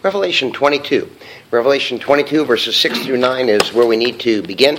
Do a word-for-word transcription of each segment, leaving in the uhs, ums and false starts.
Revelation twenty-two. Revelation twenty-two, verses six through nine is where we need to begin.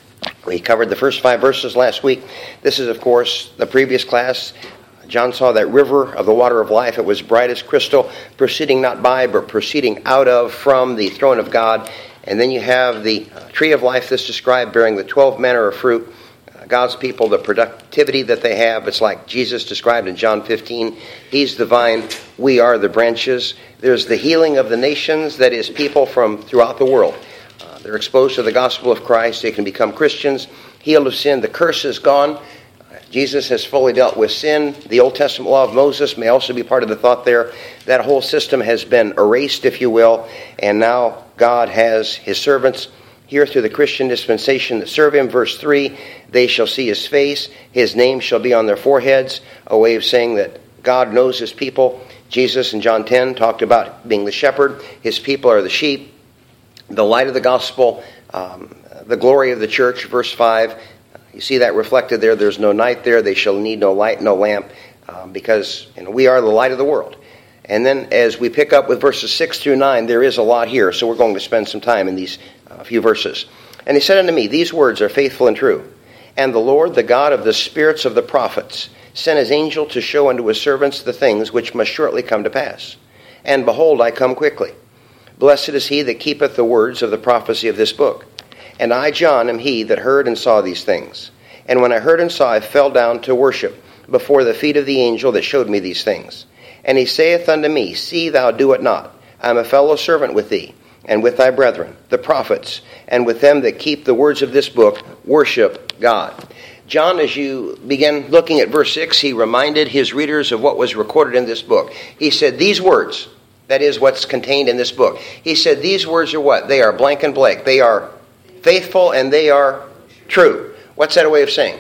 We covered the first five verses last week. This is, of course, the previous class. John saw that river of the water of life. It was bright as crystal, proceeding not by, but proceeding out of, from the throne of God. And then you have the tree of life that's described, bearing the twelve manner of fruit. God's people, the productivity that they have. It's like Jesus described in John fifteen. He's the vine, we are the branches. There's the healing of the nations, that is, people from throughout the world. Uh, they're exposed to the gospel of Christ. They can become Christians, healed of sin. The curse is gone. Uh, Jesus has fully dealt with sin. The Old Testament law of Moses may also be part of the thought there. That whole system has been erased, if you will, and now God has his servants here through the Christian dispensation that serve him. Verse three, they shall see his face, his name shall be on their foreheads, a way of saying that God knows his people. Jesus in John ten talked about being the shepherd. His people are the sheep. The light of the gospel, um, the glory of the church, verse five. You see that reflected there. There's no night there. They shall need no light, no lamp, um, because you know, we are the light of the world. And then as we pick up with verses six through nine, there is a lot here, so we're going to spend some time in these uh, few verses. And he said unto me, these words are faithful and true. And the Lord, the God of the spirits of the prophets, sent his angel to show unto his servants the things which must shortly come to pass. And behold, I come quickly. Blessed is he that keepeth the words of the prophecy of this book. And I, John, am he that heard and saw these things. And when I heard and saw, I fell down to worship before the feet of the angel that showed me these things. And he saith unto me, see thou do it not. I am a fellow servant with thee, and with thy brethren, the prophets, and with them that keep the words of this book, worship God. John, as you begin looking at verse six, he reminded his readers of what was recorded in this book. He said, these words, that is what's contained in this book. He said, these words are what? They are blank and blank. They are faithful and they are true. What's that a way of saying?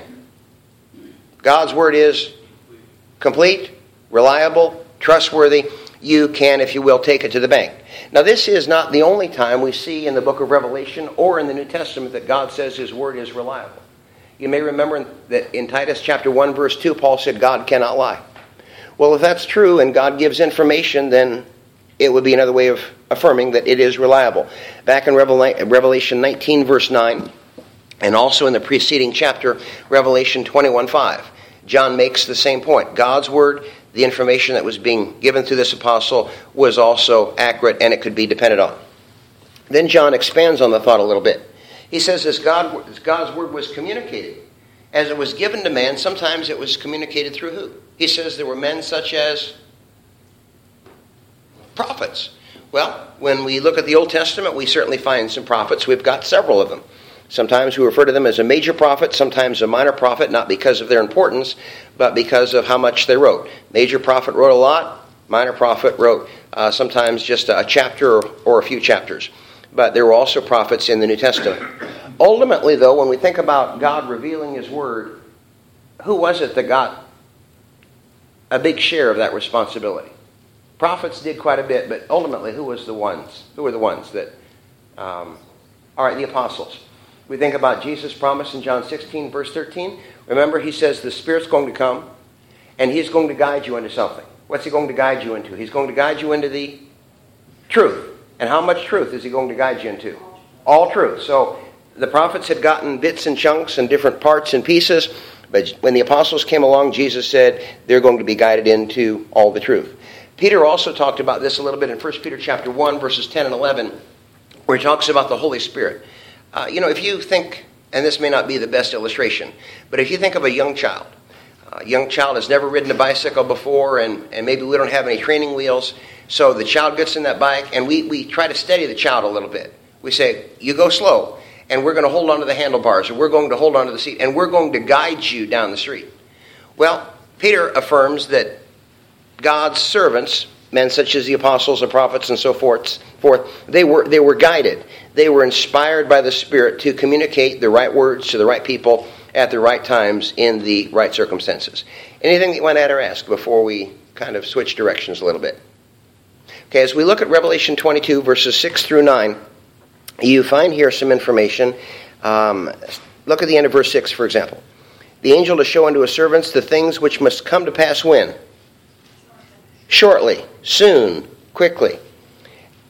God's word is complete, reliable, trustworthy. You can, if you will, take it to the bank. Now, this is not the only time we see in the book of Revelation or in the New Testament that God says his word is reliable. You may remember that in Titus chapter one, verse two, Paul said, God cannot lie. Well, if that's true and God gives information, then it would be another way of affirming that it is reliable. Back in Revelation nineteen, verse nine, and also in the preceding chapter, Revelation twenty-one, five, John makes the same point. God's word, the information that was being given through this apostle, was also accurate and it could be depended on. Then John expands on the thought a little bit. He says as, God, as God's word was communicated, as it was given to man, sometimes it was communicated through who? He says there were men such as prophets. Well, when we look at the Old Testament, we certainly find some prophets. We've got several of them. Sometimes we refer to them as a major prophet, sometimes a minor prophet, not because of their importance, but because of how much they wrote. Major prophet wrote a lot. Minor prophet wrote uh, sometimes just a chapter or, or a few chapters. But there were also prophets in the New Testament. Ultimately, though, when we think about God revealing his word, who was it that got a big share of that responsibility? Prophets did quite a bit, but ultimately, who was the ones? Who were the ones that... Um, all right, the apostles. We think about Jesus' promise in John sixteen, verse thirteen. Remember, he says the Spirit's going to come, and he's going to guide you into something. What's he going to guide you into? He's going to guide you into the truth. And how much truth is he going to guide you into? All truth. So the prophets had gotten bits and chunks and different parts and pieces, but when the apostles came along, Jesus said they're going to be guided into all the truth. Peter also talked about this a little bit in First Peter chapter one, verses ten and eleven, where he talks about the Holy Spirit. Uh, you know, if you think, and this may not be the best illustration, but if you think of a young child, a young child has never ridden a bicycle before, and, and maybe we don't have any training wheels, so the child gets in that bike, and we, we try to steady the child a little bit. We say, you go slow, and we're going to hold on to the handlebars, or we're going to hold on to the seat, and we're going to guide you down the street. Well, Peter affirms that God's servants, men such as the apostles, the prophets, and so forth, forth they were they were guided. They were inspired by the Spirit to communicate the right words to the right people at the right times in the right circumstances. Anything that you want to add or ask before we kind of switch directions a little bit? Okay, as we look at Revelation twenty-two, verses six through nine, you find here some information. Um, look at the end of verse six, for example. The angel to show unto his servants the things which must come to pass when? Shortly, soon, quickly.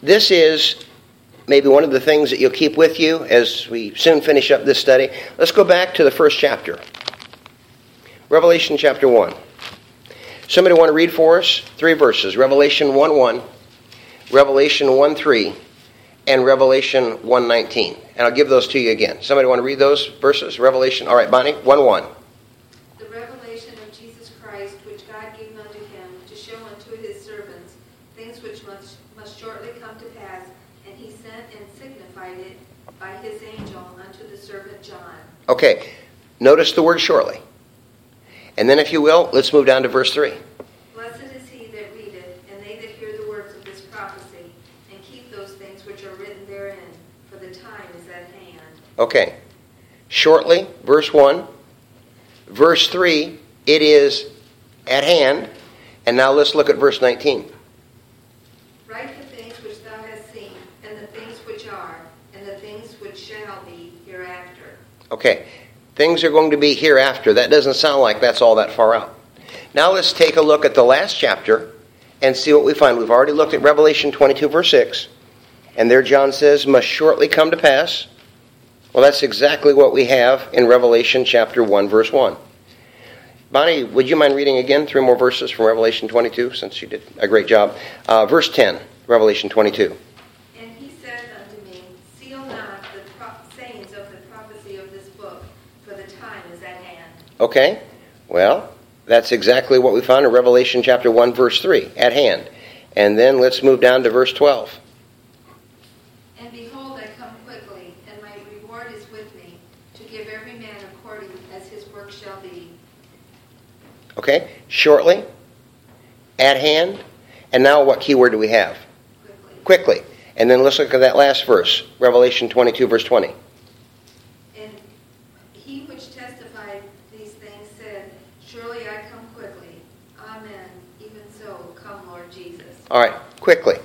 this is maybe one of the things that you'll keep with you as we soon finish up this study. Let's go back to the first chapter. Revelation chapter one. Somebody want to read for us three verses. Revelation one one, Revelation one three, and Revelation one nineteen. And I'll give those to you again. Somebody want to read those verses? Revelation, all right, Bonnie, one one. The revelation of Jesus Christ, which God gave unto him to show unto his servants things which must, must shortly come to pass, and he sent and signified it by his angel unto the servant John. Okay, notice the word shortly. And then if you will, let's move down to verse three. Blessed is he that readeth, and they that hear the words of this prophecy, and keep those things which are written therein, for the time is at hand. Okay, shortly, verse one. Verse three, it is at hand. And now let's look at verse nineteen. Write the things which thou hast seen, and the things which are, and the things which shall be hereafter. Okay, things are going to be hereafter. That doesn't sound like that's all that far out. Now let's take a look at the last chapter and see what we find. We've already looked at Revelation twenty-two, verse six. And there John says, must shortly come to pass. Well, that's exactly what we have in Revelation chapter one, verse one. Bonnie, would you mind reading again three more verses from Revelation twenty-two, since you did a great job? Uh, verse ten, Revelation twenty-two. And he said unto me, seal not the pro- sayings of the prophecy of this book, for the time is at hand. Okay, well, that's exactly what we found in Revelation chapter one, verse three, at hand. And then let's move down to verse twelve. And behold, I come quickly, and my reward is with me, to give every man according as his work shall be. Okay, shortly, at hand, and now what key word do we have? Quickly. Quickly. And then let's look at that last verse, Revelation twenty-two, verse twenty. And he which testified these things said, surely I come quickly. Amen. Even so, come, Lord Jesus. All right, quickly.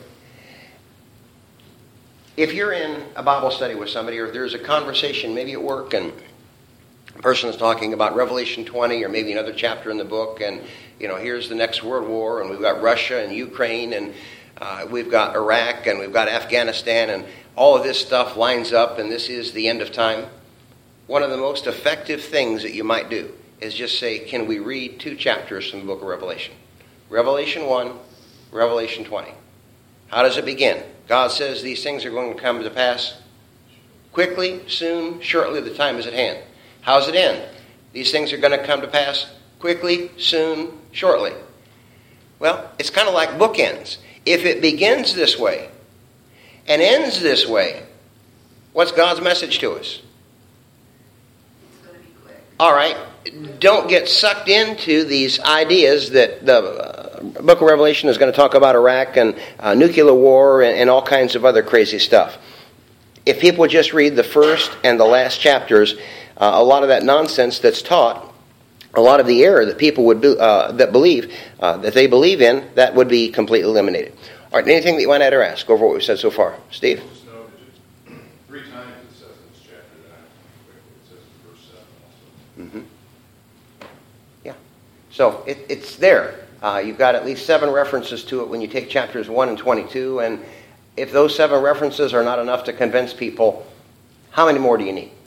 If you're in a Bible study with somebody, or if there's a conversation, maybe at work, and a person is talking about Revelation twenty, or maybe another chapter in the book, and, you know, here's the next world war, and we've got Russia and Ukraine, and uh, we've got Iraq, and we've got Afghanistan, and all of this stuff lines up, and this is the end of time. One of the most effective things that you might do is just say, can we read two chapters from the book of Revelation? Revelation one, Revelation twenty. How does it begin? God says these things are going to come to pass quickly, soon, shortly, the time is at hand. How does it end? These things are going to come to pass quickly, soon, shortly. Well, it's kind of like bookends. If it begins this way and ends this way, what's God's message to us? It's going to be quick. All right, don't get sucked into these ideas that the uh, book of Revelation is going to talk about Iraq and uh, nuclear war and, and all kinds of other crazy stuff. If people just read the first and the last chapters, uh, a lot of that nonsense that's taught, a lot of the error that people would be, uh, that believe, uh, that they believe in, that would be completely eliminated. All right, anything that you want to add or ask over what we've said so far? Steve? Three times it says in this chapter that it says in verse seven also. Mm-hmm. Yeah. So it, it's there. Uh, you've got at least seven references to it when you take chapters one and twenty-two. And if those seven references are not enough to convince people, how many more do you need?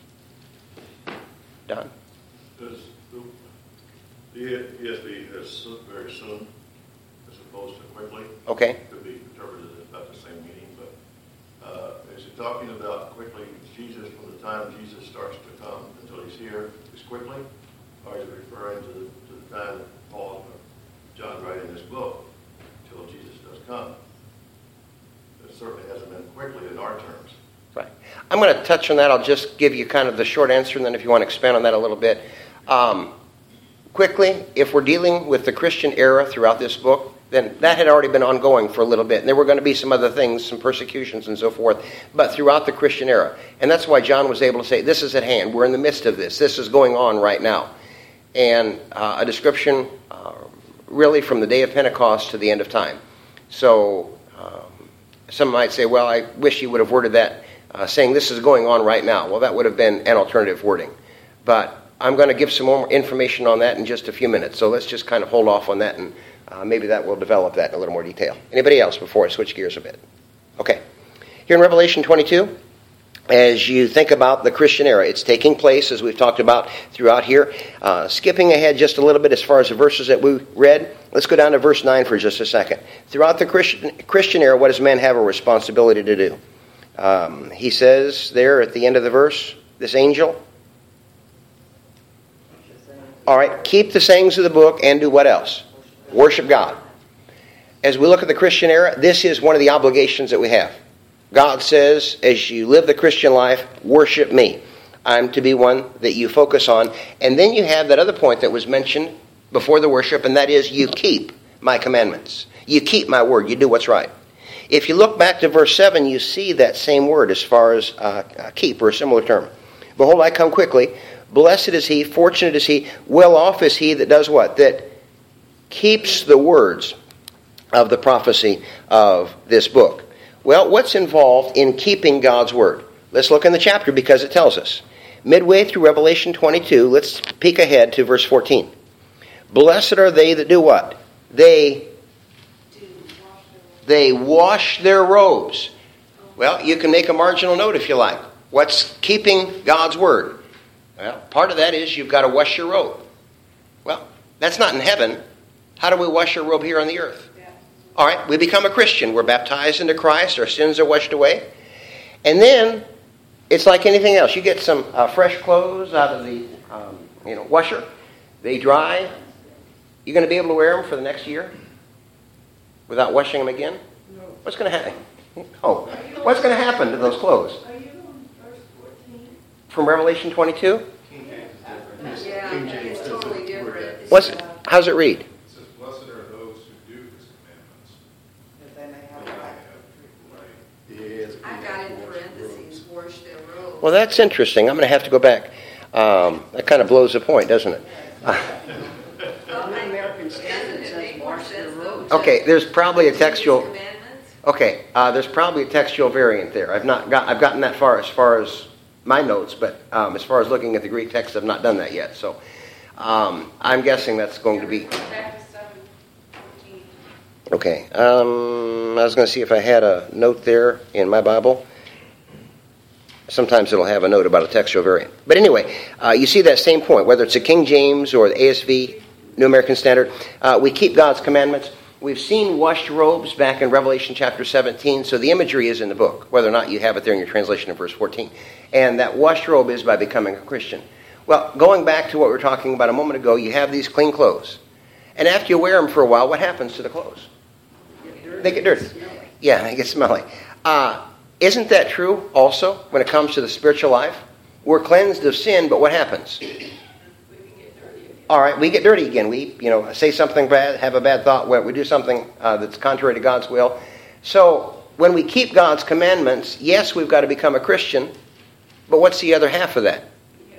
Don? Does the E S V has soon, very soon as opposed to quickly? Okay. Could be interpreted as about the same meaning, but uh, is it talking about quickly Jesus from the time Jesus starts to come until he's here is quickly? Or is it referring to the, to the time that Paul or John write in this book until Jesus does come? It certainly hasn't been quickly in our terms. Right. I'm going to touch on that. I'll just give you kind of the short answer, and then if you want to expand on that a little bit. Um, quickly, if we're dealing with the Christian era throughout this book, then that had already been ongoing for a little bit. And there were going to be some other things, some persecutions and so forth, but throughout the Christian era. And that's why John was able to say, this is at hand. We're in the midst of this. This is going on right now. And uh, a description uh, really from the day of Pentecost to the end of time. So um, some might say, well, I wish he would have worded that uh, saying this is going on right now. Well, that would have been an alternative wording. But I'm going to give some more information on that in just a few minutes. So let's just kind of hold off on that, and uh, maybe that will develop that in a little more detail. Anybody else before I switch gears a bit? Okay. Here in Revelation twenty-two, as you think about the Christian era, it's taking place, as we've talked about throughout here. Uh, skipping ahead just a little bit as far as the verses that we read, let's go down to verse nine for just a second. Throughout the Christian, Christian era, what does man have a responsibility to do? Um, he says there at the end of the verse, this angel, all right, keep the sayings of the book and do what else? Worship God. As we look at the Christian era, this is one of the obligations that we have. God says, as you live the Christian life, worship me. I'm to be one that you focus on. And then you have that other point that was mentioned before the worship, and that is you keep my commandments. You keep my word. You do what's right. If you look back to verse seven, you see that same word as far as uh, keep, or a similar term. Behold, I come quickly. Blessed is he, fortunate is he, well off is he that does what? That keeps the words of the prophecy of this book. Well, what's involved in keeping God's word? Let's look in the chapter because it tells us. Midway through Revelation twenty-two, let's peek ahead to verse fourteen. Blessed are they that do what? They, they wash their robes. Well, you can make a marginal note if you like. What's keeping God's word? Well, part of that is you've got to wash your robe. Well, that's not in heaven. How do we wash our robe here on the earth? All right, we become a Christian. We're baptized into Christ. Our sins are washed away. And then it's like anything else. You get some uh, fresh clothes out of the um, you know washer. They dry. You're going to be able to wear them for the next year without washing them again? No. What's going to happen? Oh, what's going to happen to those clothes? Are you on verse fourteen? From Revelation twenty-two? Yeah, it's totally different. What's, how's it read? It says, blessed are those who do his commandments. That they may have life. Right. I've got in parentheses, wash their robes. Well, that's interesting. I'm going to have to go back. Um, that kind of blows the point, doesn't it? Uh, American Standard says wash their robes. okay, there's probably a textual... Okay, uh, there's probably a textual variant there. I've not got. I've gotten that far as far as my notes, but um, as far as looking at the Greek text, I've not done that yet. So um, I'm guessing that's going to be. Okay, um, I was going to see if I had a note there in my Bible. Sometimes it'll have a note about a textual variant. But anyway, uh, you see that same point, whether it's the King James or the A S V, New American Standard. Uh, we keep God's commandments. We've seen washed robes back in Revelation chapter seventeen, so the imagery is in the book, whether or not you have it there in your translation in verse fourteen. And that washed robe is by becoming a Christian. Well, going back to what we were talking about a moment ago, you have these clean clothes. And after you wear them for a while, what happens to the clothes? They get dirty. Yeah, they get smelly. Uh, isn't that true also when it comes to the spiritual life? We're cleansed of sin, but what happens? All right, we get dirty again. We, you know, say something bad, have a bad thought, we do something uh, that's contrary to God's will. So when we keep God's commandments, yes, we've got to become a Christian, but what's the other half of that?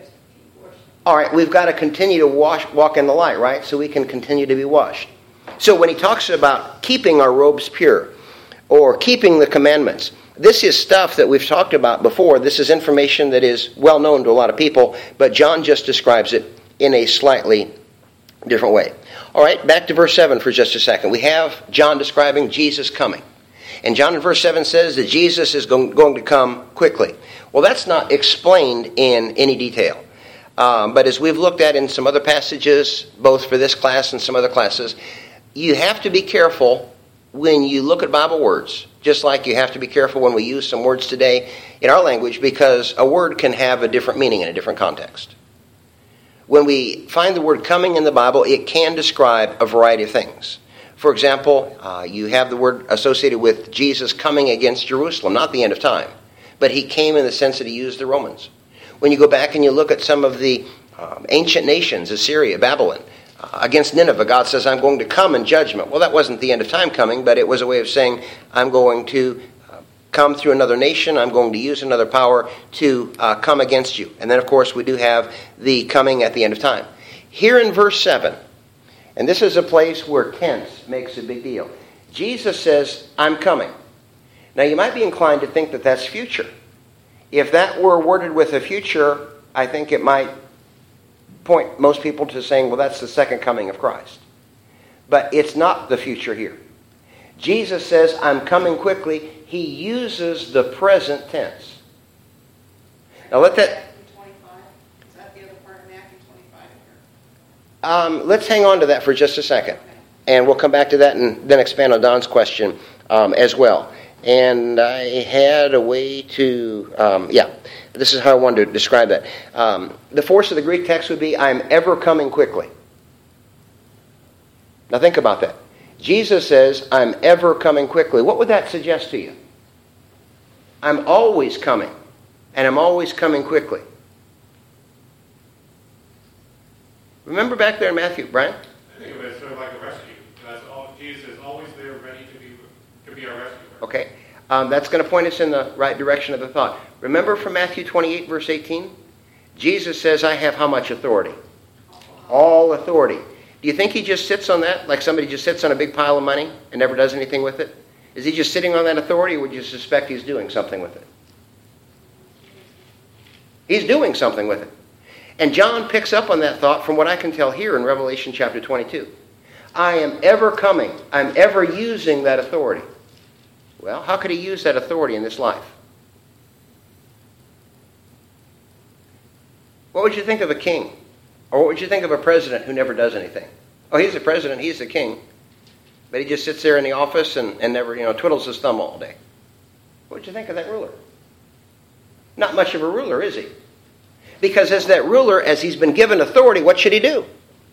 All right, we've got to continue to wash, walk in the light, right? So we can continue to be washed. So when he talks about keeping our robes pure or keeping the commandments, this is stuff that we've talked about before. This is information that is well known to a lot of people, but John just describes it in a slightly different way. All right, back to verse seven for just a second. We have John describing Jesus coming. And John in verse seven says that Jesus is going to come quickly. Well, that's not explained in any detail. Um, but as we've looked at in some other passages, both for this class and some other classes, you have to be careful when you look at Bible words, just like you have to be careful when we use some words today in our language, because a word can have a different meaning in a different context. When we find the word coming in the Bible, it can describe a variety of things. For example, uh, you have the word associated with Jesus coming against Jerusalem, not the end of time, but he came in the sense that he used the Romans. When you go back and you look at some of the um, ancient nations, Assyria, Babylon, uh, against Nineveh, God says, I'm going to come in judgment. Well, that wasn't the end of time coming, but it was a way of saying, I'm going to come through another nation, I'm going to use another power to uh, come against you. And then, of course, we do have the coming at the end of time. Here in verse seven, and this is a place where tense makes a big deal. Jesus says, I'm coming. Now, you might be inclined to think that that's future. If that were worded with a future, I think it might point most people to saying, well, that's the second coming of Christ. But it's not the future here. Jesus says, I'm coming quickly. He uses the present tense. Now let that... Matthew twenty-five? Is that the other part of Matthew twenty-five here? Um, let's hang on to that for just a second. And we'll come back to that and then expand on Don's question um, as well. And I had a way to... Um, yeah, this is how I wanted to describe that. Um, the force of the Greek text would be, I'm ever coming quickly. Now think about that. Jesus says, I'm ever coming quickly. What would that suggest to you? I'm always coming. And I'm always coming quickly. Remember back there in Matthew, Brian? I think of it as sort of like a rescue. That's all, Jesus is always there ready to be to be our rescuer. Okay. Um, that's going to point us in the right direction of the thought. Remember from Matthew twenty-eight, verse eighteen? Jesus says, I have how much authority? All authority. Do you think he just sits on that, like somebody just sits on a big pile of money and never does anything with it? Is he just sitting on that authority, or would you suspect he's doing something with it? He's doing something with it. And John picks up on that thought from what I can tell here in Revelation chapter twenty-two. I am ever coming. I'm ever using that authority. Well, how could he use that authority in this life? What would you think of a king? Or what would you think of a president who never does anything? Oh, he's the president, he's the king. But he just sits there in the office and, and never, you know, twiddles his thumb all day. What would you think of that ruler? Not much of a ruler, is he? Because as that ruler, as he's been given authority, what should he do?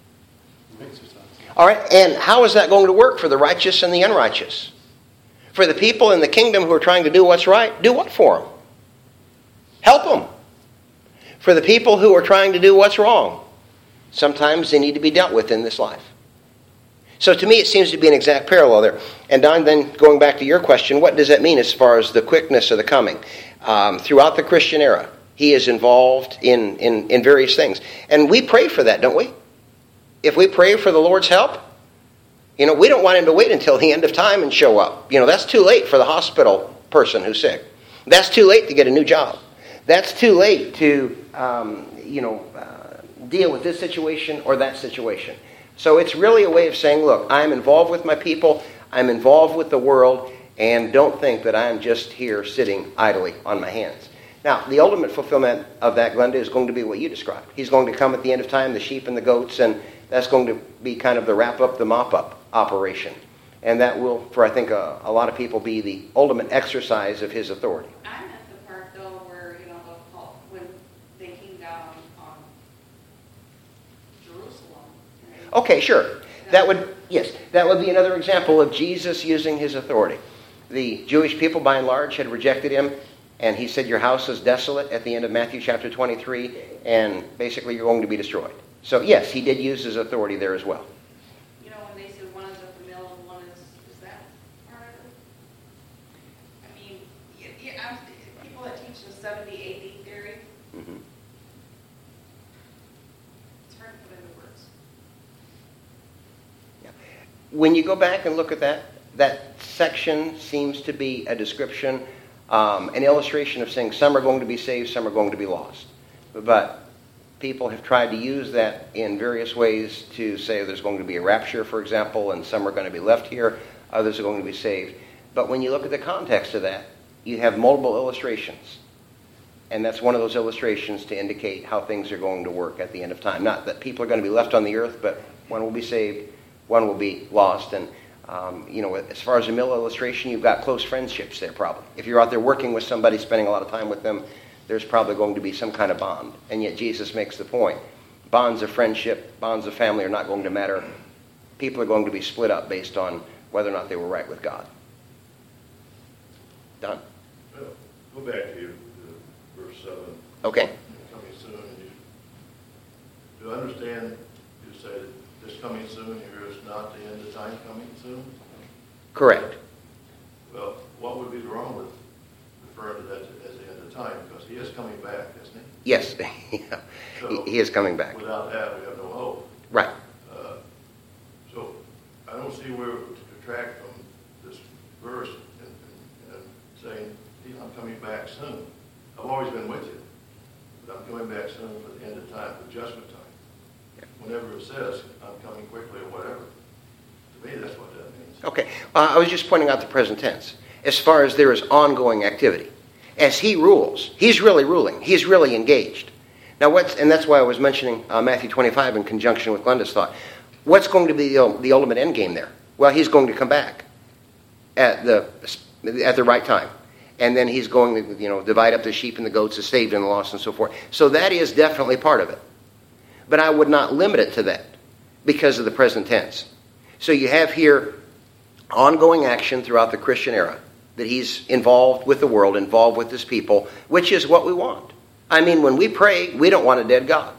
All right, and how is that going to work for the righteous and the unrighteous? For the people in the kingdom who are trying to do what's right, do what for them? Help them. For the people who are trying to do what's wrong, sometimes they need to be dealt with in this life. So to me, it seems to be an exact parallel there. And Don, then going back to your question, what does that mean as far as the quickness of the coming? Um, throughout the Christian era, he is involved in, in, in various things. And we pray for that, don't we? If we pray for the Lord's help, you know, we don't want him to wait until the end of time and show up. You know, that's too late for the hospital person who's sick. That's too late to get a new job. That's too late to, um, you know, uh, deal with this situation or that situation. So it's really a way of saying, look, I'm involved with my people, I'm involved with the world, and don't think that I'm just here sitting idly on my hands. Now, the ultimate fulfillment of that, Glenda, is going to be what you described. He's going to come at the end of time, the sheep and the goats, and that's going to be kind of the wrap-up, the mop-up operation. And that will, for I think a, a lot of people, be the ultimate exercise of his authority. I meant the part, though, where, you know, the, when they came down on Jerusalem. Okay, sure. That would, yes, that would be another example of Jesus using his authority. The Jewish people, by and large, had rejected him, and he said, your house is desolate at the end of Matthew chapter twenty-three, and basically you're going to be destroyed. So, yes, he did use his authority there as well. You know, when they said one is at the mill and one is, is that part of it? I mean, yeah, yeah, I'm, people that teach the seventy A D theory, Mm-hmm. it's hard to put into words. Yeah. When you go back and look at that, that section seems to be a description, um, an illustration of saying some are going to be saved, some are going to be lost. But people have tried to use that in various ways to say there's going to be a rapture, for example, and some are going to be left here, others are going to be saved. But when you look at the context of that, you have multiple illustrations. And that's one of those illustrations to indicate how things are going to work at the end of time. Not that people are going to be left on the earth, but one will be saved, one will be lost. And, um, you know, as far as a mill illustration, you've got close friendships there probably. If you're out there working with somebody, spending a lot of time with them, there's probably going to be some kind of bond. And yet Jesus makes the point. Bonds of friendship, bonds of family are not going to matter. People are going to be split up based on whether or not they were right with God. Don? Well, go back to, you, to verse seven. Okay. Coming soon. And you, to understand, you say that this coming soon here is not the end of time coming soon? Correct. Well, what would be wrong with referring to that as the end of time? Because he is coming back, isn't he? Yes. Yeah. So, he, he is coming back. Without that, we have no hope. Right. Uh, so I don't see where to detract from this verse and, and, and saying, I'm coming back soon. I've always been with you, but I'm coming back soon for the end of time, for judgment time. Yeah. Whenever it says, I'm coming quickly or whatever, to To me, that's what that means. Okay, uh, I was just pointing out the present tense. As far as there is ongoing activity. As he rules, he's really ruling. He's really engaged. Now, what's, and that's why I was mentioning uh, Matthew twenty-five in conjunction with Glenda's thought. What's going to be the, the ultimate end game there? Well, he's going to come back at the at the right time. And then he's going to, you know, divide up the sheep and the goats, the saved and the lost, and so forth. So that is definitely part of it. But I would not limit it to that because of the present tense. So you have here ongoing action throughout the Christian era, that he's involved with the world, involved with his people, which is what we want. I mean, when we pray, we don't want a dead God.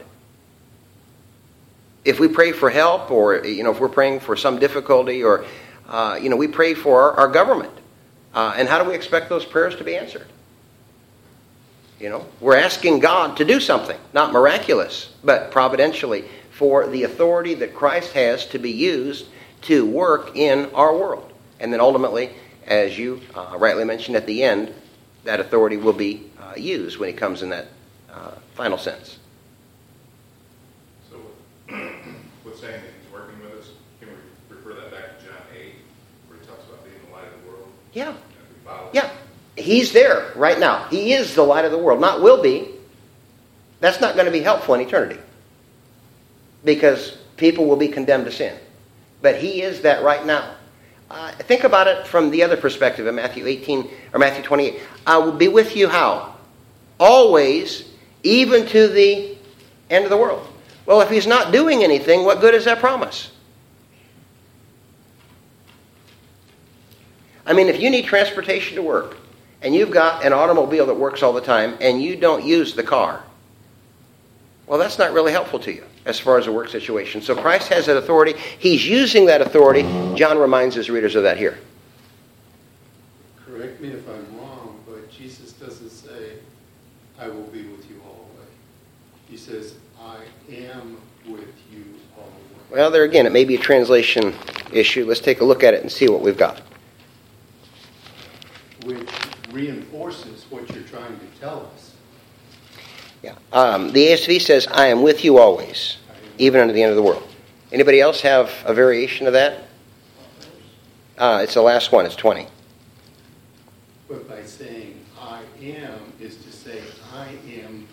If we pray for help, or, you know, if we're praying for some difficulty, or, uh, you know, we pray for our, our government. Uh, and how do we expect those prayers to be answered? You know, we're asking God to do something, not miraculous, but providentially, for the authority that Christ has to be used to work in our world. And then ultimately, as you uh, rightly mentioned at the end, that authority will be uh, used when he comes in that uh, final sense. So, with saying that he's working with us, can we refer that back to John eight, where he talks about being the light of the world? Yeah. And we follow Yeah. He's there right now. He is the light of the world. Not will be. That's not going to be helpful in eternity. Because people will be condemned to sin. But he is that right now. Uh, think about it from the other perspective in Matthew eighteen or Matthew twenty-eight. I will be with you how? Always, even to the end of the world. Well, if he's not doing anything, what good is that promise? I mean, if you need transportation to work, and you've got an automobile that works all the time, and you don't use the car, well, that's not really helpful to you as far as a work situation. So Christ has that authority. He's using that authority. John reminds his readers of that here. Correct me if I'm wrong, but Jesus doesn't say, I will be with you all the way. He says, I am with you all the way. Well, there again, it may be a translation issue. Let's take a look at it and see what we've got. Which reinforces what you're trying to tell us. Yeah. Um, the A S V says, I am with you always, even unto the end of the world. Anybody else have a variation of that? Uh, it's the last one. It's twenty. But by saying I am is to say I am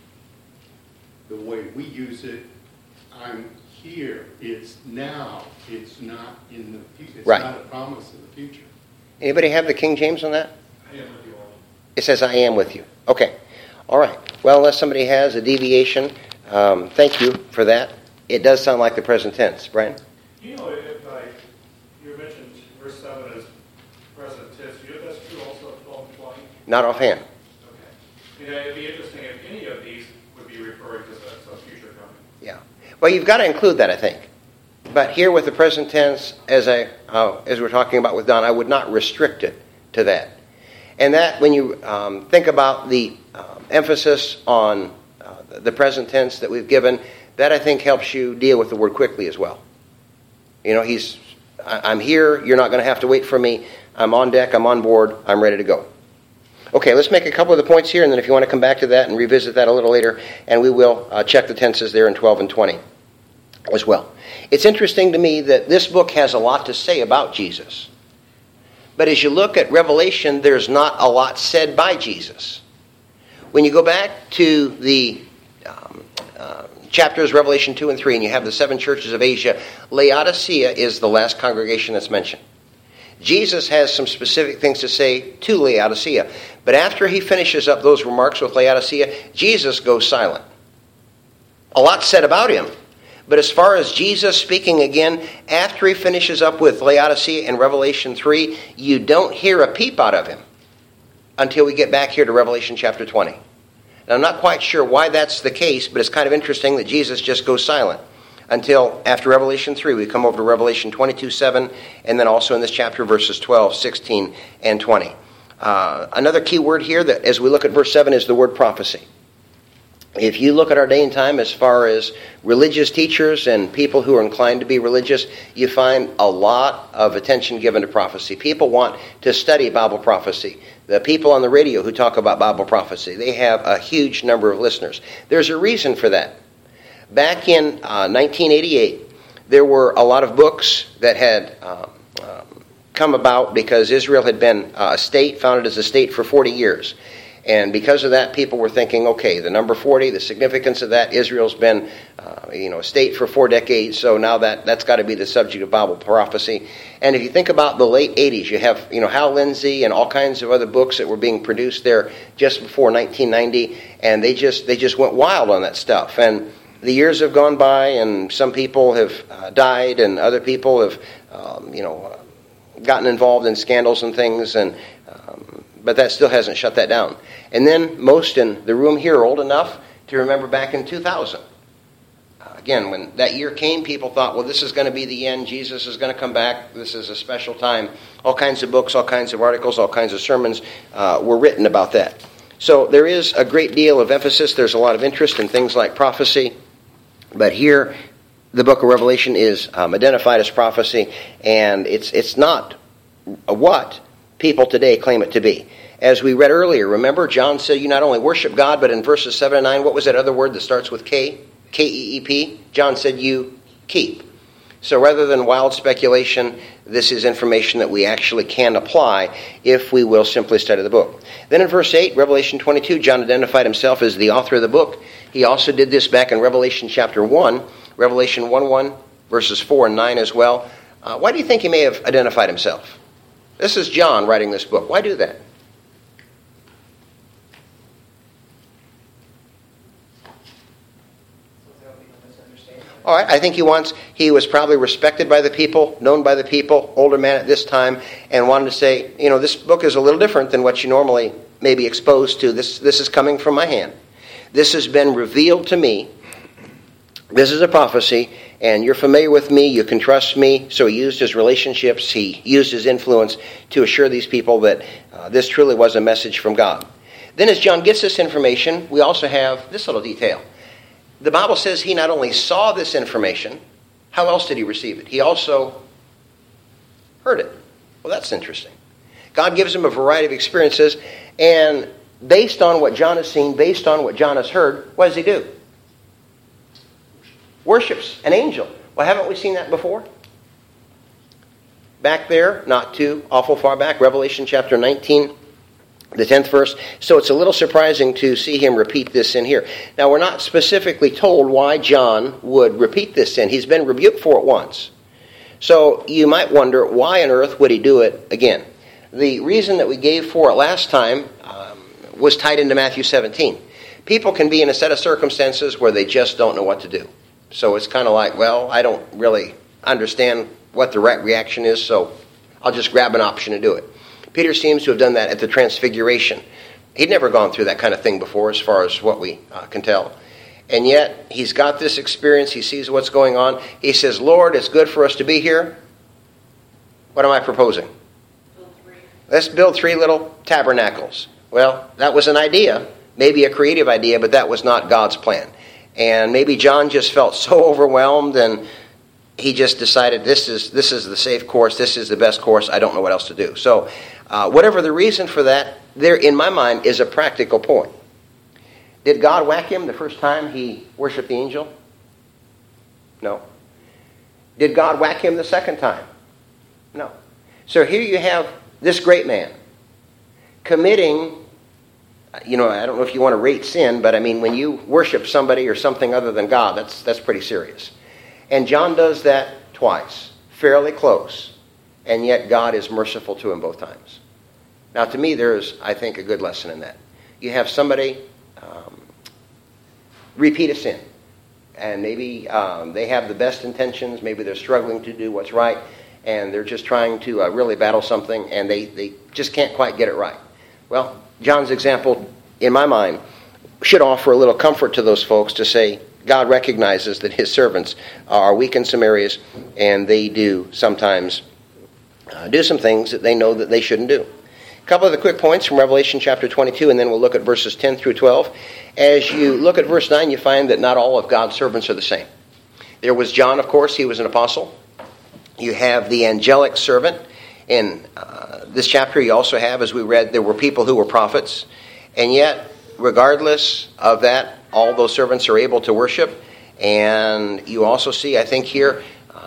the way we use it. I'm here. It's now. It's not in the future. It's Right. not a promise of the future. Anybody have the King James on that? I am with you all. It says, I am with you. Okay. All right. Well, unless somebody has a deviation, um, thank you for that. It does sound like the present tense. Brian? You know, if I, you mentioned verse seven as present tense, you know that's true also of twelve and twenty? Not offhand. Okay. You know, it'd be interesting if any of these would be referring to some some future coming. Yeah. Well, you've got to include that, I think. But here with the present tense, as I uh, as we're talking about with Don, I would not restrict it to that. And that, when you um, think about the um, emphasis on uh, the present tense that we've given, that I think helps you deal with the word quickly as well. You know, he's, I, I'm here, you're not going to have to wait for me, I'm on deck, I'm on board, I'm ready to go. Okay, let's make a couple of the points here, and then if you want to come back to that and revisit that a little later, and we will uh, check the tenses there in twelve and twenty as well. It's interesting to me that this book has a lot to say about Jesus. But as you look at Revelation, there's not a lot said by Jesus. When you go back to the um, uh, chapters, Revelation two and three, and you have the seven churches of Asia, Laodicea is the last congregation that's mentioned. Jesus has some specific things to say to Laodicea. But after he finishes up those remarks with Laodicea, Jesus goes silent. A lot said about him. But as far as Jesus speaking again, after he finishes up with Laodicea in Revelation three, you don't hear a peep out of him until we get back here to Revelation chapter twenty. And I'm not quite sure why that's the case, but it's kind of interesting that Jesus just goes silent until after Revelation three. We come over to Revelation twenty-two seven, and then also in this chapter verses twelve, sixteen, and twenty. Uh, another key word here that as we look at verse seven is the word prophecy. If you look at our day and time as far as religious teachers and people who are inclined to be religious, you find a lot of attention given to prophecy. People want to study Bible prophecy. The people on the radio who talk about Bible prophecy, they have a huge number of listeners. There's a reason for that. Back in uh, nineteen eighty-eight, there were a lot of books that had um, um, come about because Israel had been a state, founded as a state for forty years. And because of that, people were thinking, okay, the number forty, the significance of that, Israel's been uh, you know, a state for four decades, so now that, that's got to be the subject of Bible prophecy. And if you think about the late eighties, you have you know Hal Lindsey and all kinds of other books that were being produced there just before nineteen ninety, and they just they just went wild on that stuff. And the years have gone by, and some people have uh, died, and other people have um, you know uh, gotten involved in scandals and things, and um, but that still hasn't shut that down. And then most in the room here are old enough to remember back in two thousand. Uh, again, when that year came, people thought, well, this is going to be the end. Jesus is going to come back. This is a special time. All kinds of books, all kinds of articles, all kinds of sermons uh, were written about that. So there is a great deal of emphasis. There's a lot of interest in things like prophecy. But here, the book of Revelation is um, identified as prophecy, and it's it's not a what people today claim it to be. As we read earlier, remember, John said you not only worship God, but in verses seven and nine, what was that other word that starts with K? K E E P? John said you keep. So rather than wild speculation, this is information that we actually can apply if we will simply study the book. Then in verse eight, Revelation twenty-two, John identified himself as the author of the book. He also did this back in Revelation chapter one, Revelation one one, verses four and nine as well. Uh, why do you think he may have identified himself? This is John writing this book. Why do that? All right, I think he wants, he was probably respected by the people, known by the people, older man at this time, and wanted to say, you know, this book is a little different than what you normally may be exposed to. This, this is coming from my hand. This has been revealed to me. This is a prophecy, and you're familiar with me, you can trust me. So he used his relationships, he used his influence to assure these people that uh, this truly was a message from God. Then as John gets this information, we also have this little detail. The Bible says he not only saw this information, how else did he receive it? He also heard it. Well, that's interesting. God gives him a variety of experiences, and based on what John has seen, based on what John has heard, what does he do? Worships an angel. Well, haven't we seen that before? Back there, not too awful far back, Revelation chapter nineteen, the tenth verse. So it's a little surprising to see him repeat this sin here. Now, we're not specifically told why John would repeat this sin. He's been rebuked for it once. So you might wonder, why on earth would he do it again? The reason that we gave for it last time um, was tied into Matthew seventeen. People can be in a set of circumstances where they just don't know what to do. So it's kind of like, well, I don't really understand what the right reaction is, so I'll just grab an option and do it. Peter seems to have done that at the Transfiguration. He'd never gone through that kind of thing before, as far as what we uh, can tell. And yet, he's got this experience. He sees what's going on. He says, Lord, it's good for us to be here. What am I proposing? Build three. Let's build three little tabernacles. Well, that was an idea, maybe a creative idea, but that was not God's plan. And maybe John just felt so overwhelmed, and he just decided this is this is the safe course, this is the best course, I don't know what else to do. So uh, whatever the reason for that, there in my mind is a practical point. Did God whack him the first time he worshiped the angel? No. Did God whack him the second time? No. So here you have this great man committing, you know, I don't know if you want to rate sin, but I mean, when you worship somebody or something other than God, that's that's pretty serious. And John does that twice, fairly close, and yet God is merciful to him both times. Now, to me, there's, I think, a good lesson in that. You have somebody um, repeat a sin, and maybe um, they have the best intentions, maybe they're struggling to do what's right, and they're just trying to uh, really battle something, and they, they just can't quite get it right. Well, John's example, in my mind, should offer a little comfort to those folks to say, God recognizes that his servants are weak in some areas, and they do sometimes uh, do some things that they know that they shouldn't do. A couple of the quick points from Revelation chapter twenty-two, and then we'll look at verses ten through twelve. As you look at verse nine, you find that not all of God's servants are the same. There was John, of course, he was an apostle. You have the angelic servant. In uh, this chapter, you also have, as we read, there were people who were prophets. And yet, regardless of that, all those servants are able to worship. And you also see, I think here, uh,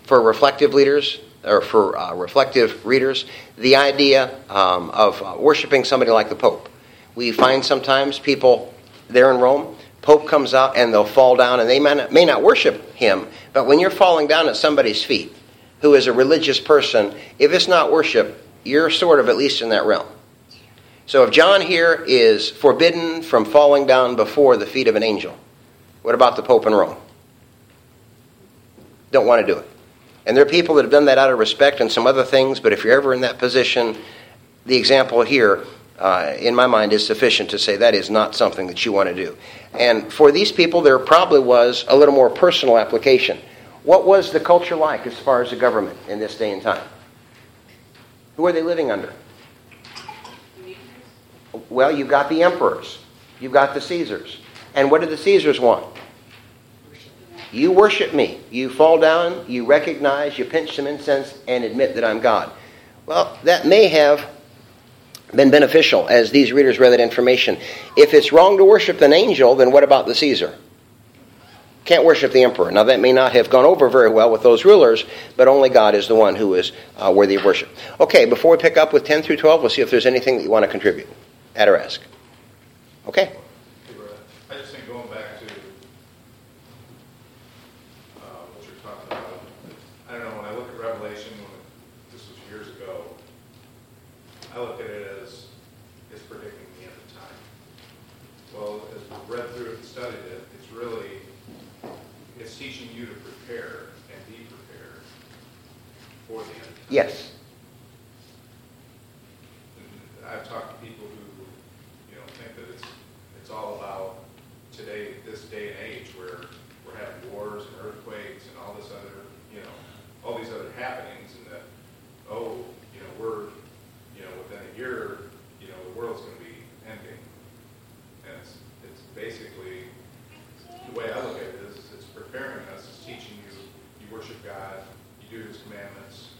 for reflective leaders, or for uh, reflective readers, the idea um, of uh, worshiping somebody like the Pope. We find sometimes people there in Rome, Pope comes out and they'll fall down, and they may not, may not worship him, but when you're falling down at somebody's feet, who is a religious person, if it's not worship, you're sort of at least in that realm. So if John here is forbidden from falling down before the feet of an angel, what about the Pope in Rome? Don't want to do it. And there are people that have done that out of respect and some other things, but if you're ever in that position, the example here, uh, in my mind, is sufficient to say that is not something that you want to do. And for these people, there probably was a little more personal application. What was the culture like as far as the government in this day and time? Who are they living under? Well, you've got the emperors. You've got the Caesars. And what do the Caesars want? You worship me. You fall down, you recognize, you pinch some incense, and admit that I'm God. Well, that may have been beneficial as these readers read that information. If it's wrong to worship an angel, then what about the Caesar? Can't worship the emperor. Now, that may not have gone over very well with those rulers, but only God is the one who is uh, worthy of worship. Okay, before we pick up with ten through twelve, we'll see if there's anything that you want to contribute. Add or ask. Okay. I just think going back to uh, what you're talking about, I don't know, when I look at Revelation, when it, this was years ago, I look at it as it's predicting the end of time. Well, as we've read through it and studied it, it's really, it's teaching you to prepare and be prepared for the end of time. Yes. I've talked to people who, you know, think that it's it's all about today, this day and age, where we're having wars and earthquakes and all this other, you know, all these other happenings, and that, oh, you know, we're, you know, within a year, you know, the world's going to be ending, and it's it's basically the way I look at it is it's preparing us, it's teaching you, you worship God, you do His commandments.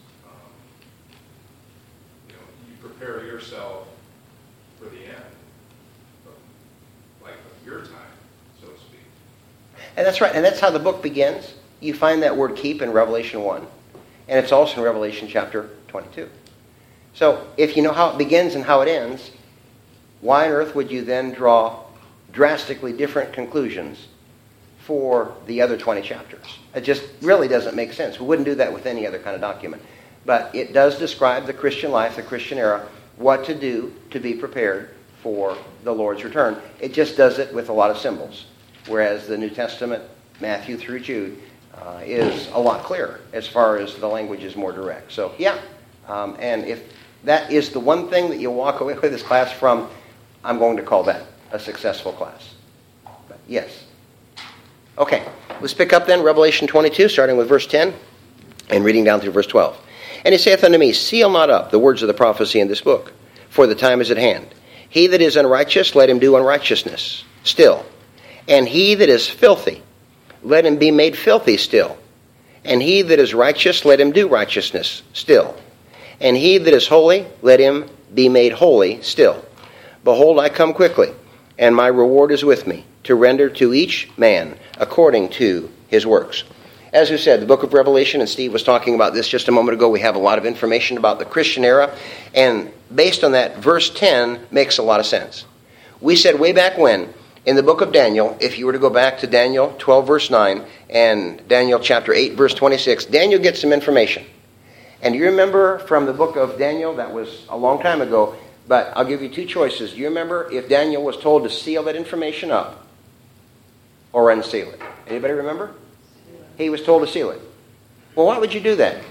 Prepare yourself for the end, of, like of your time, so to speak. And that's right, and that's how the book begins. You find that word keep in Revelation one, and it's also in Revelation chapter twenty-two. So if you know how it begins and how it ends, why on earth would you then draw drastically different conclusions for the other twenty chapters? It just really doesn't make sense. We wouldn't do that with any other kind of document. But it does describe the Christian life, the Christian era, what to do to be prepared for the Lord's return. It just does it with a lot of symbols, whereas the New Testament, Matthew through Jude, uh, is a lot clearer as far as the language is more direct. So, yeah, um, and if that is the one thing that you walk away with this class from, I'm going to call that a successful class. But yes. Okay, let's pick up then Revelation twenty-two, starting with verse ten and reading down through verse twelve. And he saith unto me, Seal not up the words of the prophecy in this book, for the time is at hand. He that is unrighteous, let him do unrighteousness still. And he that is filthy, let him be made filthy still. And he that is righteous, let him do righteousness still. And he that is holy, let him be made holy still. Behold, I come quickly, and my reward is with me, to render to each man according to his works. As we said, the book of Revelation, and Steve was talking about this just a moment ago, we have a lot of information about the Christian era, and based on that, verse ten makes a lot of sense. We said way back when, in the book of Daniel, if you were to go back to Daniel twelve, verse nine, and Daniel chapter eight, verse twenty-six, Daniel gets some information. And do you remember from the book of Daniel, that was a long time ago, but I'll give you two choices. Do you remember if Daniel was told to seal that information up or unseal it? Anybody remember? He was told to seal it. Well, why would you do that?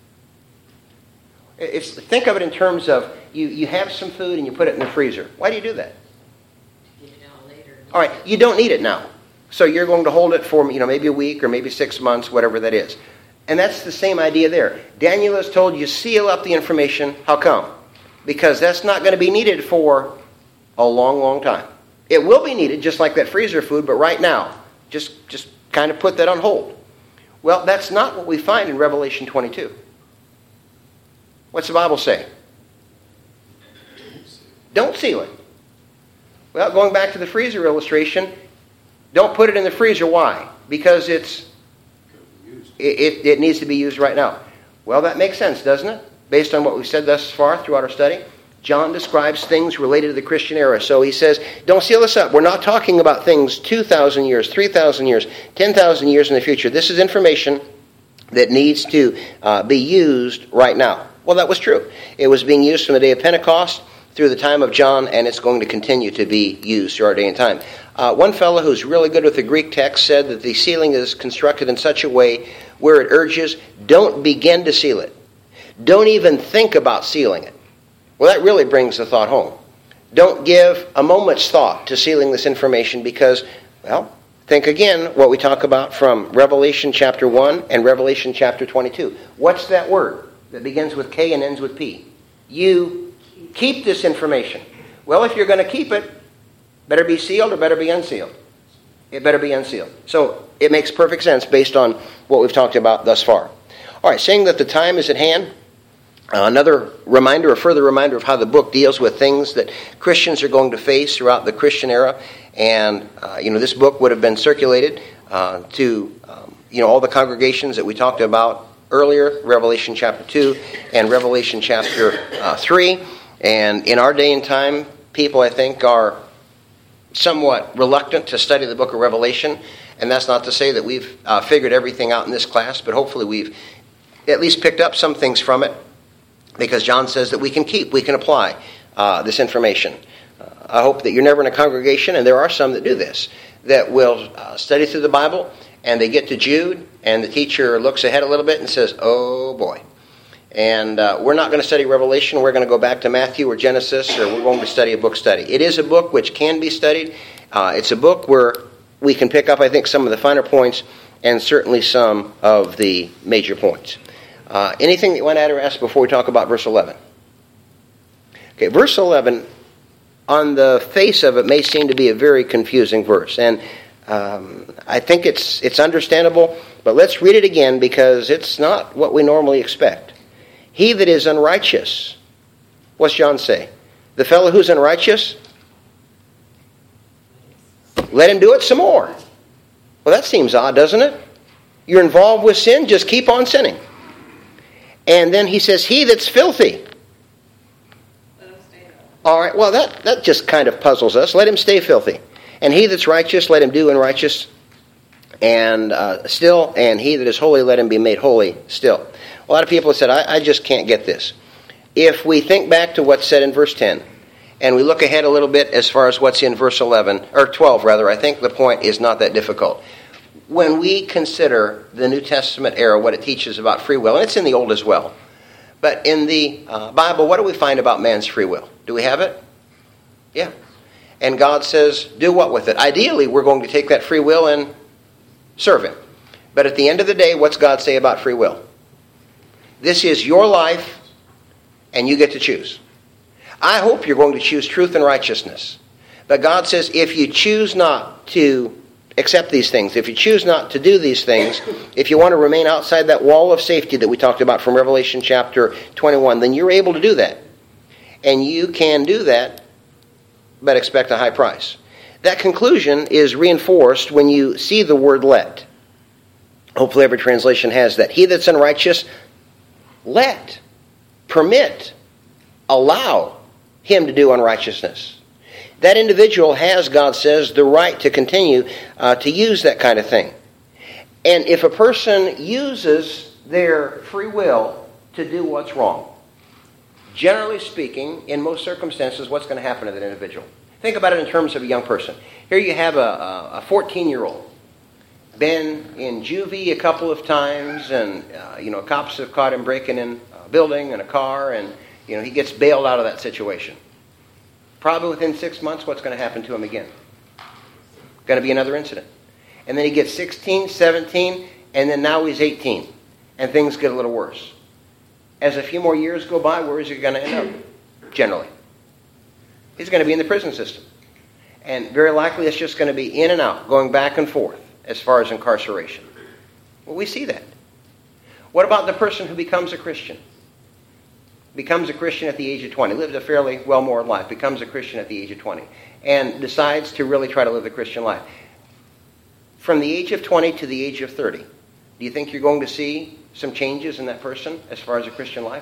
It's, think of it in terms of you, you have some food and you put it in the freezer. Why do you do that? Get it out later. All right, you don't need it now. So you're going to hold it for, you know, maybe a week or maybe six months, whatever that is. And that's the same idea there. Daniel is told you seal up the information. How come? Because that's not going to be needed for a long, long time. It will be needed, just like that freezer food, but right now, just, just kind of put that on hold. Well, that's not what we find in Revelation twenty-two. What's the Bible say? Don't seal it. Well, going back to the freezer illustration, don't put it in the freezer. Why? Because it's It, it, it needs to be used right now. Well, that makes sense, doesn't it? Based on what we've said thus far throughout our study. John describes things related to the Christian era. So he says, don't seal this up. We're not talking about things two thousand years, three thousand years, ten thousand years in the future. This is information that needs to uh, be used right now. Well, that was true. It was being used from the day of Pentecost through the time of John, and it's going to continue to be used through our day and time. Uh, one fellow who's really good with the Greek text said that the sealing is constructed in such a way where it urges, don't begin to seal it. Don't even think about sealing it. Well, that really brings the thought home. Don't give a moment's thought to sealing this information because, well, think again what we talk about from Revelation chapter one and Revelation chapter twenty-two. What's that word that begins with K and ends with P? You keep this information. Well, if you're going to keep it, better be sealed or better be unsealed? It better be unsealed. So it makes perfect sense based on what we've talked about thus far. All right, saying that the time is at hand, Uh, another reminder, a further reminder of how the book deals with things that Christians are going to face throughout the Christian era. And, uh, you know, this book would have been circulated uh, to, um, you know, all the congregations that we talked about earlier, Revelation chapter two and Revelation chapter uh, three. And in our day and time, people, I think, are somewhat reluctant to study the book of Revelation. And that's not to say that we've uh, figured everything out in this class, but hopefully we've at least picked up some things from it. Because John says that we can keep, we can apply uh, this information. Uh, I hope that you're never in a congregation, and there are some that do this, that will uh, study through the Bible, and they get to Jude, and the teacher looks ahead a little bit and says, oh boy. And uh, we're not going to study Revelation, we're going to go back to Matthew or Genesis, or we're going to study a book study. It is a book which can be studied. Uh, it's a book where we can pick up, I think, some of the finer points, and certainly some of the major points. Uh, anything that you want to add or ask before we talk about verse eleven? Okay, verse eleven, on the face of it, may seem to be a very confusing verse. And um, I think it's it's understandable, but let's read it again because it's not what we normally expect. He that is unrighteous, what's John say? The fellow who's unrighteous? Let him do it some more. Well, that seems odd, doesn't it? You're involved with sin, just keep on sinning. And then he says, he that's filthy. Let him stay there. All right, well, that, that just kind of puzzles us. Let him stay filthy. And he that's righteous, let him do unrighteous and uh, still. And he that is holy, let him be made holy still. A lot of people have said, I, I just can't get this. If we think back to what's said in verse ten, and we look ahead a little bit as far as what's in verse eleven, or twelve rather, I think the point is not that difficult. When we consider the New Testament era, what it teaches about free will, and it's in the Old as well, but in the uh, Bible, what do we find about man's free will? Do we have it? Yeah. And God says, do what with it? Ideally, we're going to take that free will and serve Him. But at the end of the day, what's God say about free will? This is your life, and you get to choose. I hope you're going to choose truth and righteousness. But God says, if you choose not to accept these things, if you choose not to do these things, if you want to remain outside that wall of safety that we talked about from Revelation chapter twenty-one, then you're able to do that. And you can do that, but expect a high price. That conclusion is reinforced when you see the word let. Hopefully every translation has that. He that's unrighteous, let, permit, allow him to do unrighteousness. That individual has, God says, the right to continue uh, to use that kind of thing. And if a person uses their free will to do what's wrong, generally speaking, in most circumstances, what's going to happen to that individual? Think about it in terms of a young person. Here you have a, a fourteen-year-old, been in juvie a couple of times, and uh, you know, cops have caught him breaking in a building and a car, and you know, he gets bailed out of that situation. Probably within six months, what's going to happen to him again? Going to be another incident. And then he gets sixteen, seventeen, and then now he's eighteen. And things get a little worse. As a few more years go by, where is he going to end up? Generally. He's going to be in the prison system. And very likely it's just going to be in and out, going back and forth as far as incarceration. Well, we see that. What about the person who becomes a Christian? Becomes a Christian at the age of twenty, lives a fairly well-moral life, becomes a Christian at the age of twenty, and decides to really try to live the Christian life. From the age of twenty to the age of thirty, Do you think you're going to see some changes in that person as far as a Christian life?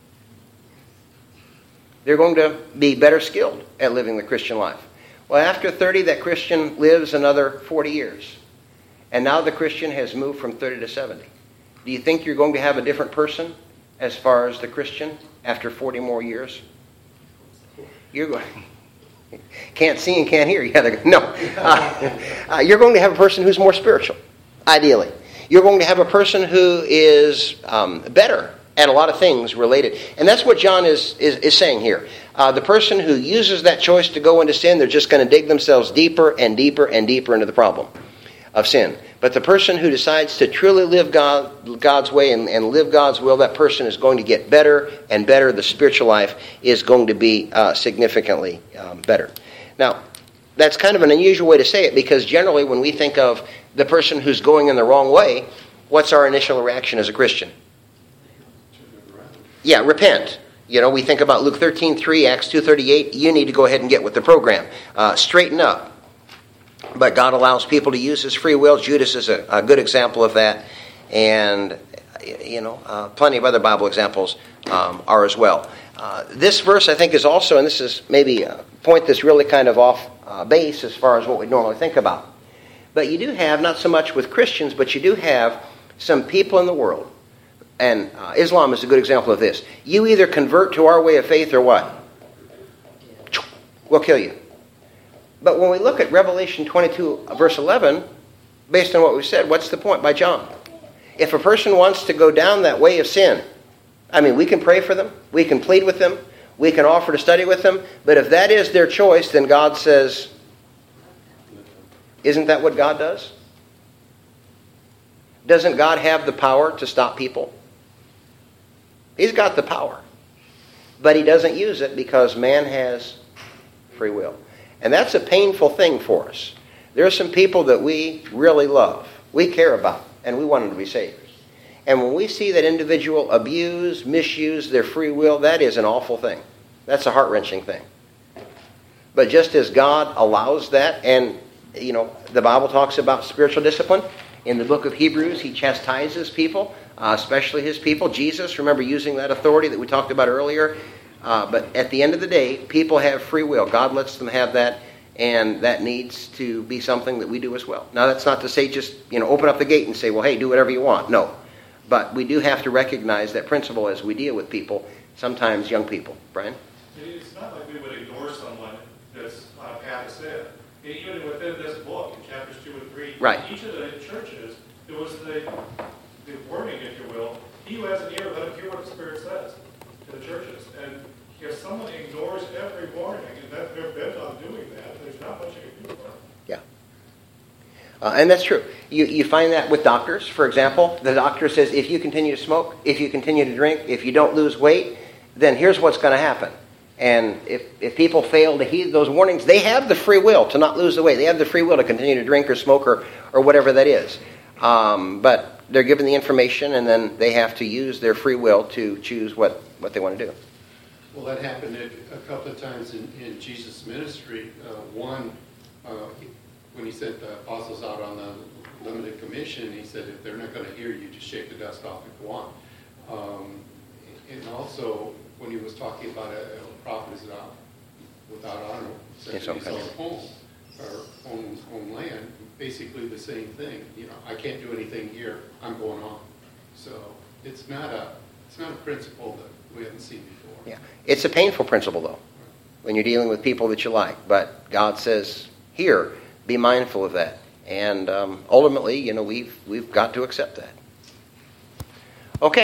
They're going to be better skilled at living the Christian life. Well, after thirty, that Christian lives another forty years. And now the Christian has moved from thirty to seventy. Do you think you're going to have a different person as far as the Christian after forty more years? You're going... Can't see and can't hear. You gotta go. No. Uh, uh, you're going to have a person who's more spiritual, ideally. You're going to have a person who is um, better at a lot of things related. And that's what John is, is, is saying here. Uh, the person who uses that choice to go into sin, they're just going to dig themselves deeper and deeper and deeper into the problem of sin. But the person who decides to truly live God, God's way and, and live God's will, that person is going to get better and better. The spiritual life is going to be uh, significantly um, better. Now, that's kind of an unusual way to say it, because generally when we think of the person who's going in the wrong way, what's our initial reaction as a Christian? Yeah, repent. You know, we think about Luke thirteen three, Acts two thirty-eight, you need to go ahead and get with the program. Uh, straighten up. But God allows people to use His free will. Judas is a, a good example of that. And, you know, uh, plenty of other Bible examples um, are as well. Uh, this verse, I think, is also, and this is maybe a point that's really kind of off uh, base as far as what we normally think about. But you do have, not so much with Christians, but you do have some people in the world. And uh, Islam is a good example of this. You either convert to our way of faith or what? We'll kill you. But when we look at Revelation twenty-two, verse eleven, based on what we've said, what's the point by John? If a person wants to go down that way of sin, I mean, we can pray for them, we can plead with them, we can offer to study with them, but if that is their choice, then God says, isn't that what God does? Doesn't God have the power to stop people? He's got the power. But He doesn't use it because man has free will. And that's a painful thing for us. There are some people that we really love, we care about, and we want them to be saved. And when we see that individual abuse, misuse their free will, that is an awful thing. That's a heart-wrenching thing. But just as God allows that, and, you know, the Bible talks about spiritual discipline. In the book of Hebrews, He chastises people, uh, especially His people. Jesus, remember, using that authority that we talked about earlier. Uh, but at the end of the day, people have free will. God lets them have that, and that needs to be something that we do as well. Now, that's not to say just, you know, open up the gate and say, well, hey, do whatever you want. No. But we do have to recognize that principle as we deal with people, sometimes young people. Brian? It's not like we would ignore someone that's on a path of sin. Even within this book, in chapters two and three, right. Each of the churches, there was the, the warning, if you will, he who has an ear, let him hear what the Spirit says to the churches. And if someone ignores every warning and that they're bent on doing that, there's not much you can do for them. Yeah. Uh, and that's true. You you find that with doctors, for example. The doctor says, if you continue to smoke, if you continue to drink, if you don't lose weight, then here's what's going to happen. And if, if people fail to heed those warnings, they have the free will to not lose the weight. They have the free will to continue to drink or smoke or, or whatever that is. Um, but they're given the information, and then they have to use their free will to choose what, what they want to do. Well, that happened a couple of times in, in Jesus' ministry. Uh, one, uh, when He sent the apostles out on the limited commission, He said, if they're not going to hear you, just shake the dust off and go on. Um, and also, when He was talking about a, a prophet is not without honor, Yes, his okay. own home, or own, own land, basically the same thing. You know, I can't do anything here, I'm going on. So it's not a, it's not a principle that we haven't seen before. Yeah, it's a painful principle, though, when you're dealing with people that you like. But God says, here, be mindful of that. And um, ultimately, you know, we've we've got to accept that.